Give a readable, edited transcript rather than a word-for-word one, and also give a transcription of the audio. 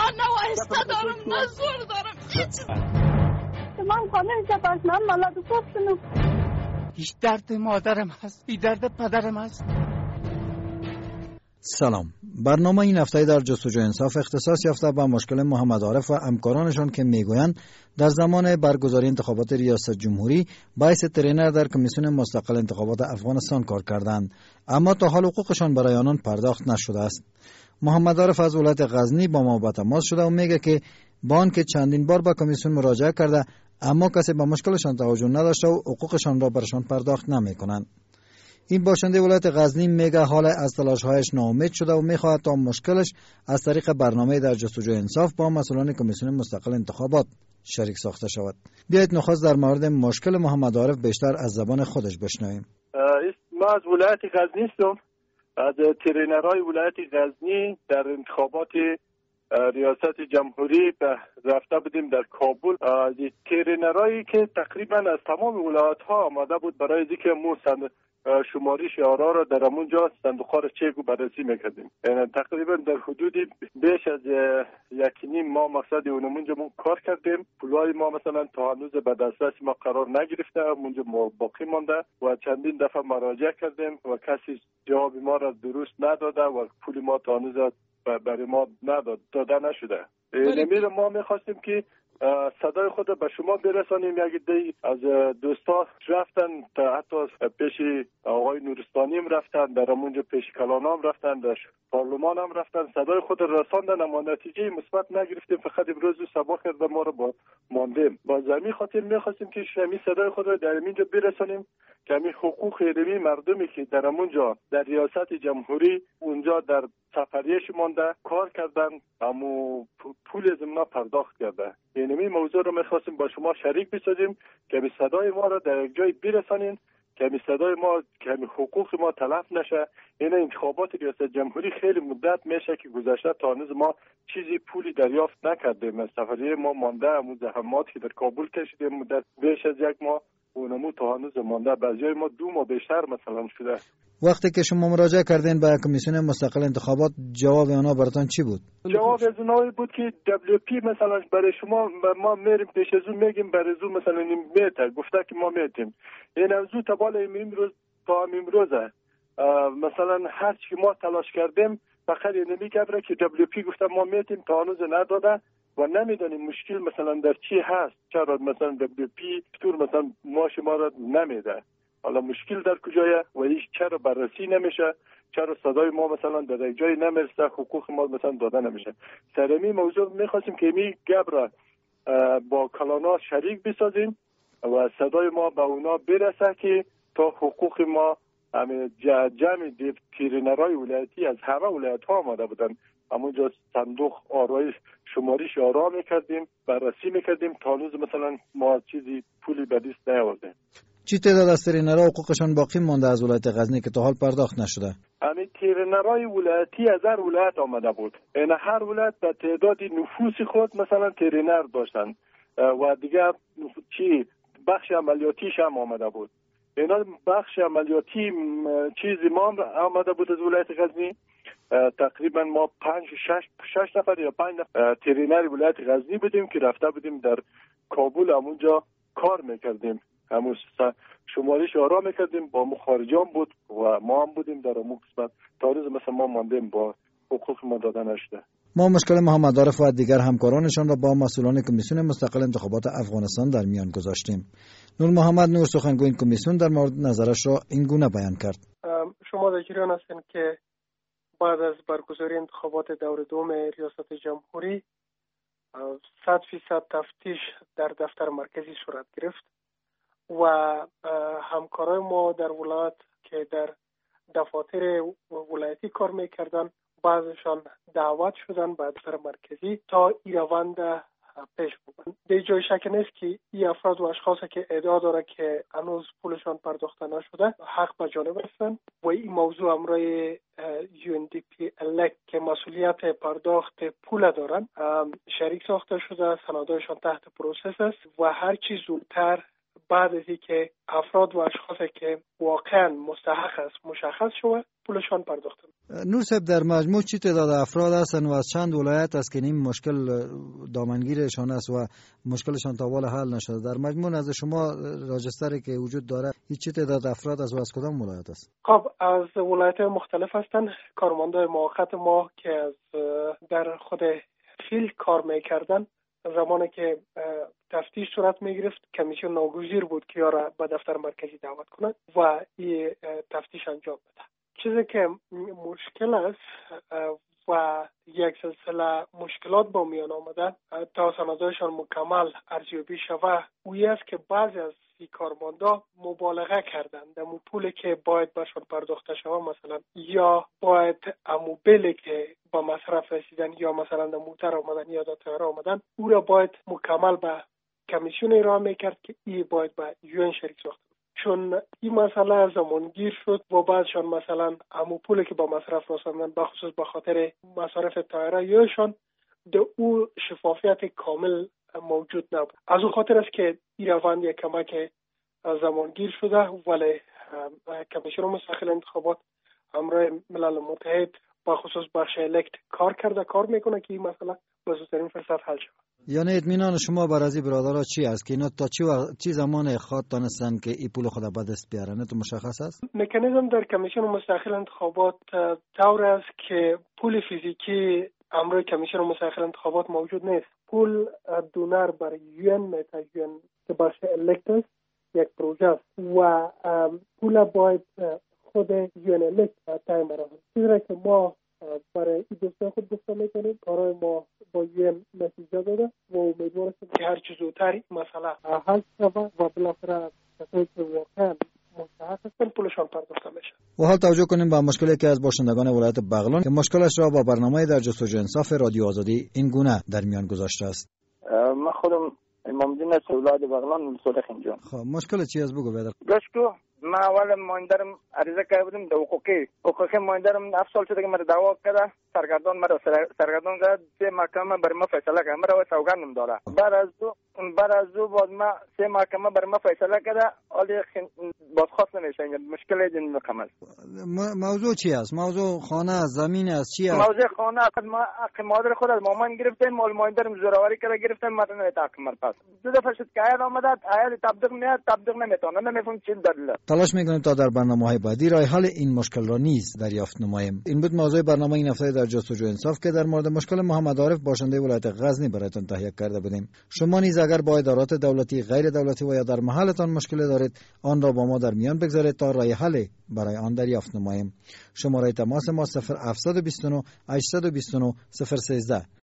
نه وایسته دارم نه زور دارم هیچ. من خانه جباش من ملاد کوفتنم. هیچ درد مادرم هست، بی درد پدرم هست. سلام. برنامه این هفته در جستجوی انصاف اختصاص یافته به مشکل محمد عارف و همکارانشان که میگویند در زمان برگزاری انتخابات ریاست جمهوری باعث ترینر در کمیسیون مستقل انتخابات افغانستان کار کردند، اما تا حال حقوقشان برای آنان پرداخت نشده است. محمد عارف از ولایت غزنی با ما به تماس شده و میگه که با آنکه چندین بار به کمیسیون مراجعه کرده اما کسی به مشکلشان توجه نداشته و حقوقشان را برشان پرداخت نمیکنند. این باشنده ولایت غزنی میگه حال از تلاش‌هایش ناامید شده و میخواهد تا مشکلش از طریق برنامه در جستجوی انصاف با مسئولان کمیسیون مستقل انتخابات شریک ساخته شود. بیایید نخست در مورد مشکل محمد عارف بیشتر از زبان خودش بشنویم. ما از ولایت غزنی هستم، از ترینرهای ولایت غزنی در انتخابات ریاست جمهوری رفته بودیم در کابل. ترینرهایی که تقریبا از تمام ولایت ها آماده بود برای اینکه مو شماری شعارها را در همونجا صندوق‌ها را چک و بررسی میکردیم. تقریبا در حدود بیش از 1.5 ماه مقصد اونمونجا کار کردیم. پولای ما مثلا تا هنوز به دسترس ما قرار نگرفته، اونجا باقی مانده و چندین دفعه مراجعه کردیم و کسی جواب ما را درست نداده و پول ما تا هنوز برای ما داده نشده. نمیره ما میخواستیم که صدای خود به شما برسانیم. یک دی از دوستا رفتن حتی پیش آقای نورستانی هم رفتن، در همونجا پیش کلان هم رفتن، در پارلمان هم رفتن، صدای خود رساندن اما نتیجه مثبت نگرفتیم. فقط امروز صبح کرده ما رو ماندیم. با زمین خاطر میخواستیم که شمی صدای خود رو در اینجا برسانیم که همین حقوق علمی مردمی که در همونجا در ریاست جمهوری اونجا در سفریش مانده کار کردن اما پول از ما پرداخت کرده. یعنی موضوع رو میخواستیم با شما شریک بسازیم که به صدای ما رو در یک جای برسانین که به صدای ما که حقوق ما تلف نشه. این انتخابات ریاست جمهوری خیلی مدت میشه که گذشته تا هنوز ما چیزی پولی دریافت نکردیم. از سفریه ما مانده، همون زحماتی که در کابل کشیدیم مدت بیش از 1 ماه اونمو تا هنوز مانده، بعضی ما 2 ماه بیشتر مثلا شده. وقتی که شما مراجعه کردین به کمیسیون مستقل انتخابات جواب اونا براتون چی بود؟ جواب از اونها بود که WP مثلا برای شما ما میریم پیش از اون میگیم برای زو مثلا میته گفته که ما میتیم. این موضوع تا بالا امروز تا امروزه مثلا هر چی ما تلاش کردیم فقط نمیگه که WP گفته ما میتیم تا هنوز نداده و نمیدونیم مشکل مثلا در چی هست. چرا مثلا WP طور مثلا ما شما را نمیده، حالا مشکل در کجایه و هیچ چرا بررسی نمیشه، چرا صدای ما مثلا در یک جای نمیرسه، حقوق ما مثلا داده نمیشه. سرمی موضوع میخواستیم که می گپ را با کلانا شریک بسازیم و صدای ما به اونا برسه که تا حقوق ما همه جمع ترینرهای ولایتی از همه ولایت ها آماده بودن. همونجا صندوق آرای شماریش آرا میکردیم، بررسی میکردیم، تا هنوز مثلا ما چیزی پولی به دست نیاوردیم. چی تعداد از ترینرها حقوقشان باقی مانده از ولایت غزنی که تا حال پرداخت نشده؟ همین ترینرهای ولایتی از هر ولایت آمده بود. این هر ولایت به تعداد نفوس خود مثلا ترینر داشتن و دیگه چی بخش عملیاتیش هم آمده بود. اینا بخش عملیاتی چیزی ما آمده بود از ولایت غزنی. تقریبا ما 6 نفر یا 5 نفر ترینر ولایت غزنی بودیم که رفته بودیم در کابل همونجا کار میکردیم. همون شماریش آرا میکردیم، با مخارجان بود و ما هم بودیم در همون قسمت. تا روز مثلا ما ماندیم با حقوق ما داده نشده. ما مشکل محمد عارف و دیگر همکارانشان را با مسئولان کمیسیون مستقل انتخابات افغانستان در میان گذاشتیم. نور محمد نور سخنگوی کمیسیون در مورد نظرش را این گونه بیان کرد. شما در جریان هستید که بعد از برگزاری انتخابات دور دوم ریاست جمهوری 100% تفتیش در دفتر مرکزی صورت گرفت و همکارای ما در ولایت که در دفاتر ولایتی کار میکردن بعضشان دعوت شدن به دفتر مرکزی تا این روند پیش ببرن. در جای شک نیست که این افراد و اشخاصی که ادعا داره که هنوز پولشان پرداخته نشده حق به جانب هستند و این موضوع امرای UNDP elect که مسئولیت پرداخت پول دارن شریک ساخته شده، سندایشان تحت پروسس است و هر چی زودتر بعد از اینکه افراد و اشخاصی که واقعا مستحق است مشخص شود پولشان پرداخته. نور صاحب، در مجموع چی تعداد افراد هستن و از چند ولایت است که این مشکل دامنگیرشان است و مشکلشان تا حال حل نشده؟ در مجموع از شما راجستری که وجود داره هیچ چی تعداد افراد است و از کدام ولایت است؟ خب از ولایت مختلف هستن. کارمندای موقت ما که از در خود فیلد کار میکردن، زمانی که تفتیش صورت میگرفت کمیسیون ناگزیر بود که یارا به دفتر مرکزی دعوت کنند و این تفتیش انجام بده. چیزی که مشکل است و یک سلسله مشکلات با میان آمده تا سندهایشان مکمل ارزیابی شود، اوی است که بعضی از این کارمندا مبالغه کردن در پولی که باید برشان پرداخته شود، مثلا یا باید امو بلی که با مصرف رسیدن یا مثلا در موتر آمدن یا در طیاره آمدن، او را باید مکمل به کمیسیون ارائه میکرد که ای باید به یون شریک ساخته. چون این مسئله زمانگیر شد و بعدشان مثلا امو پولی که با مصرف رساندن بخصوص به خاطر مصارف طیاره یایشان در او شفافیت کامل موجود نبود. از اون خاطر است که این روند یک کمک زمانگیر شده، ولی کمیسیون مستقل انتخابات همراه ملل متحد بخصوص بخش الکت کار میکنه که این مسئله به زودترین فرصت حل شود. یعنی اطمینان شما بر از این برادرها چی است که اینا تا چی زمان خواد دانستن که این پول خود به دست بیارن؟ تو مشخص است؟ مکانیزم در کمیسیون مستقل انتخابات طور است که پول فیزیکی امروی کمیسیون مستقل انتخابات موجود نیست. پول دونر برای یون میتاجون که بخش الکت است، یک پروژه است و پول باید خود یون الکت تعیین برآورد. چیزی که ما برای این دوستان خود گفته میکنیم، کارهای ما با یون نتیجه داده و امیدوار هستیم که هر چه زودتر این مسئله حل شود و بالاخره کسایی که واقعا مستحق هستن پولشان پرداخته میشه. و حال توجه کنیم به مشکلی که از باشندگان ولایت بغلان که مشکلش را با برنامه در جستجوی انصاف رادیو آزادی این گونه در میان گذاشته است. من خودم امام الدین از ولایت بغلان صادق اینجا. خب مشکل چی است بگو بیادر؟ گشتو ما اول مایندرم عریضه کردم در حقوقی مایندرم 7 سال شده که مرا دعوا کرده، سرگردان مرا سرگردان کرد، سه محکمه بر ما فیصله کرد، مرا سوگندم داره. بعد از دو باز ما سه محکمه بر ما فیصله کرده، حالی بازخواست نمیشه. مشکل این رقم است. موضوع چی است؟ موضوع خانه، زمین است، چی است؟ موضوع خانه ما حق مادر خود از مامان گرفتیم، مال مایندرم زوراوری کرده گرفتیم، ما نمیتونم مرپس. دو دفعه شد که عیال آمده، عیال تبدیق نمیتونه، نمیفهم چی دلیل. تلاش میکنیم تا در برنامه‌های بعدی راه حل این مشکل را نیز دریافت نماییم. این بود موضوع برنامه این هفته در جستجوی انصاف که در مورد مشکل محمد عارف باشنده ولایت غزنی برایتان تهیه کرده بودیم. شما نیز اگر با ادارات دولتی، غیر دولتی و یا در محلتان مشکل دارید، آن را با ما در میان بگذارید تا راه حل برای آن دریافت نماییم. شماره تماس ما 0729 829 013